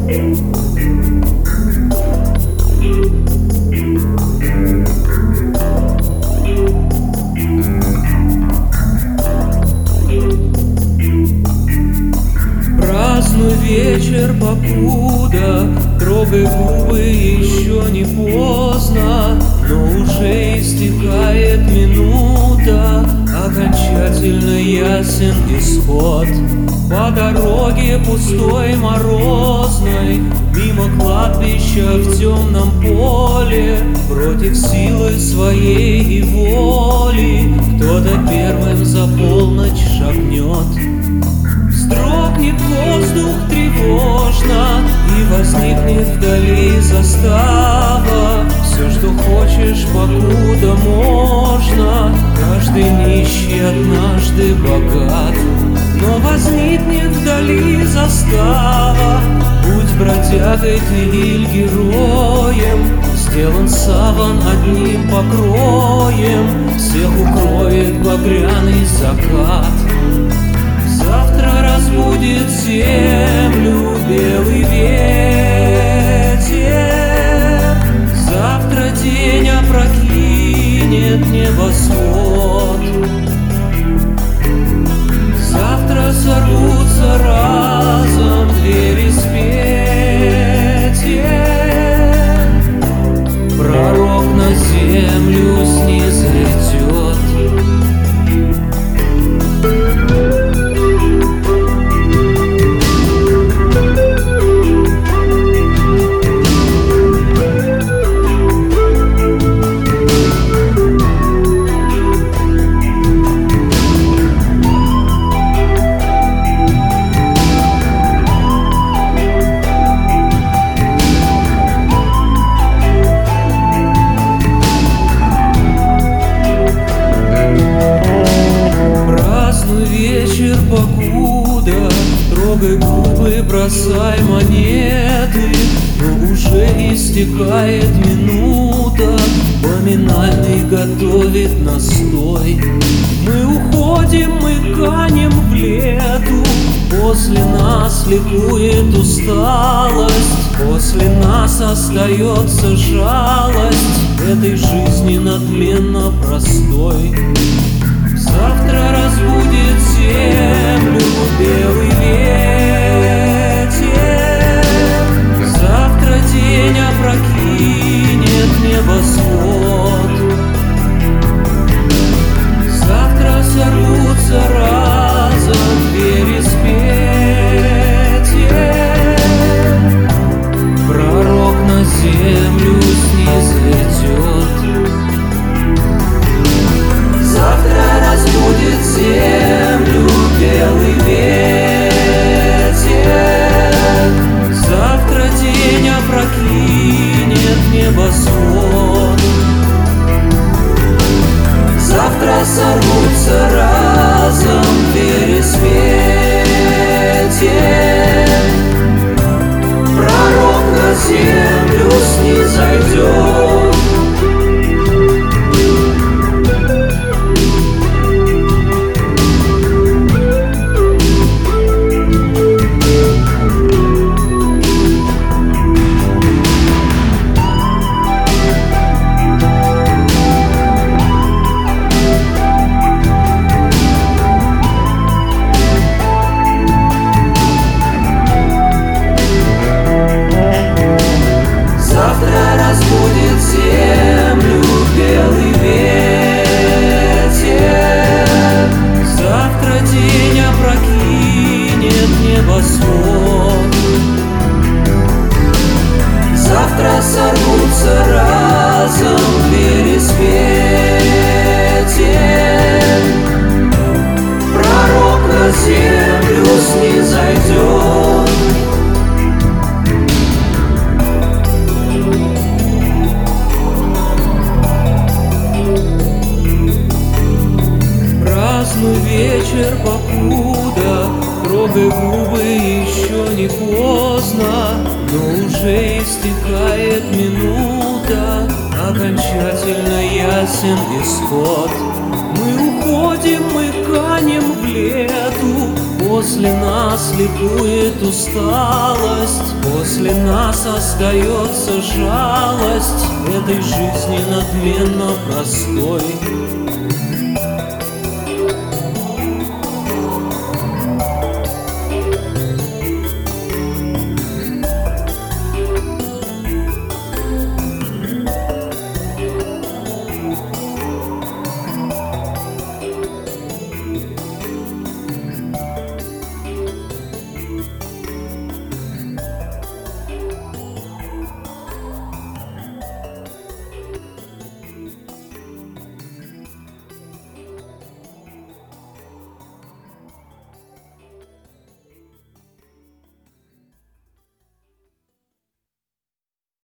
Празднуй вечер, покуда трогай губы, еще не поздно, но уже истекает минута, окончательно ясен исход. По дороге пустой морозной, мимо кладбища в темном поле, против силы своей и воли, кто-то первым за полночь шагнет. Вздрогнет воздух тревожно, и возникнет вдали застава. Все, что хочешь, покуда можно, каждый нищий однажды богат. Но возникнет вдали застава, будь бродягой ты или героем, сделан саван одним покроем, всех укроет багряный закат. Завтра разбудит землю белый ветер, завтра день опрокинет небосвод. Завтра сорвутся разом двери с петель, пророк на землю снизойдет. Покуда трогай губы, бросай монеты, но уже истекает минута, поминальный готовит настой. Мы уходим, мы канем в лету, после нас ликует усталость, после нас остается жалость этой жизни надменно простой. Завтра разбудит землю белый ветер, завтра день опрокинет небосвод. Завтра сорвутся разом двери с петель, пророк на землю снизойдет. Завтра разбудит землю белый ветер, завтра день опрокинет небосвод. Завтра сорвутся разом двери с петель, пророк на землю снизойдет. Завтра сорвутся разом двери с петель, пророк на землю снизойдет. Празднуй вечер, покуда трогай губы, еще не поздно, но уже истекает минута, окончательно ясен исход. Мы уходим, мы канем в лету, После нас ликует усталость, после нас остается жалость этой жизни надменно простой.